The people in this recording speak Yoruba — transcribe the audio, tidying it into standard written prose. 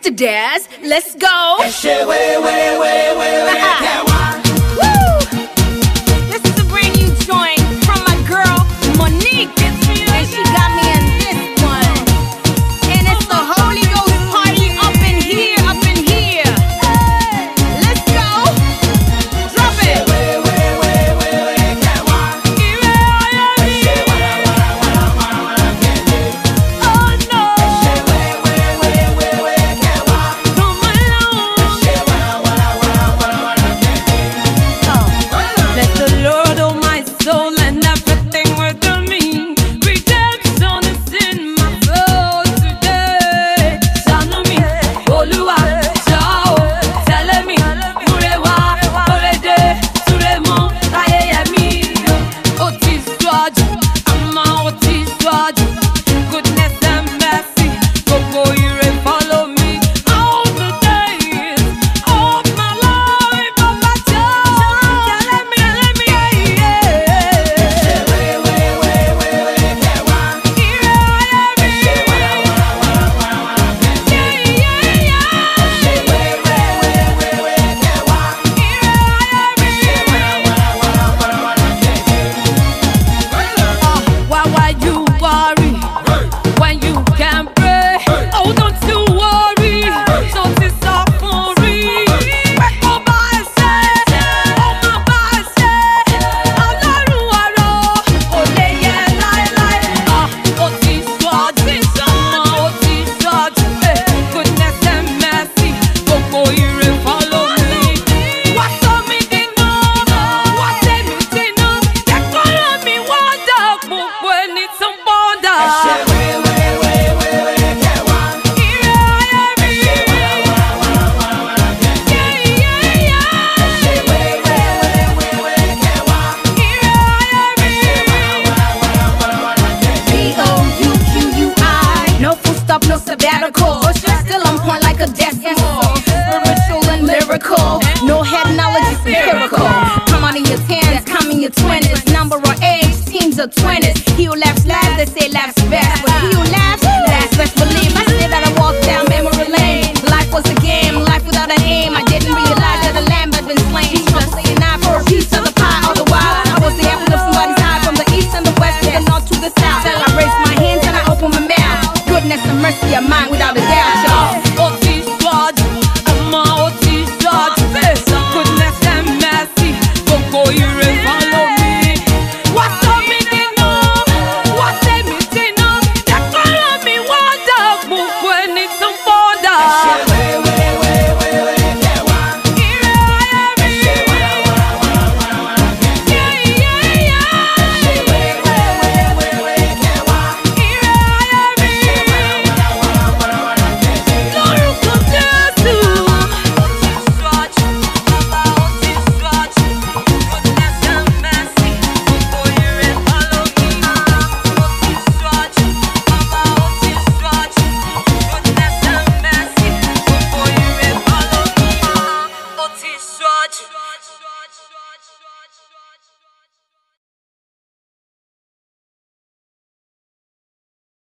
Mr. Daz, let's go. Woo! This is a brand new joint from my girl Monique, and she got me in this one. And it's the Holy Ghost party up in here, up in here. Let's go. Drop it. Oh no. Bless the Lord, oh my soul, and everything within me. Redemption is in my soul today. Ṣàánú mi, Olúwa, jọ̀ọ́, tẹ̀lé mi, múre wá, múre dé, súre mọ́, ayẹyẹ mi. Ó ti ṣíwájú, àmọ́ ó ti ṣíwájú. Goodness and mercy, gbogbo ire follow me. All the days of my life, Baba jọ̀ọ́, tẹ̀lé mi, Why you worry when you can pray? Oh, don't you worry. So this all for real. Oh my say, oh my say, Ọlọ́run ọ̀rọ̀, ó lè yẹ láéláé. Ó ti ṣíwájú, ó ti ṣíwájú. Goodness and mercy, gbogbo ire follow me. Wá sọ mí dínà, wá tẹ̀ mí dínà. Jẹ́kọ̀ọ́ mi wá dà gbogbo ẹni tó ń bọ̀ dà. B-O-U-Q-U-I. No full stop, no sabbatical. Still on point like a decimal. Spiritual and lyrical. No head knowledge is empirical. Come on in your tens, come in your 20s. Number or age, teams of 20s. He who laughs loud, they say laughs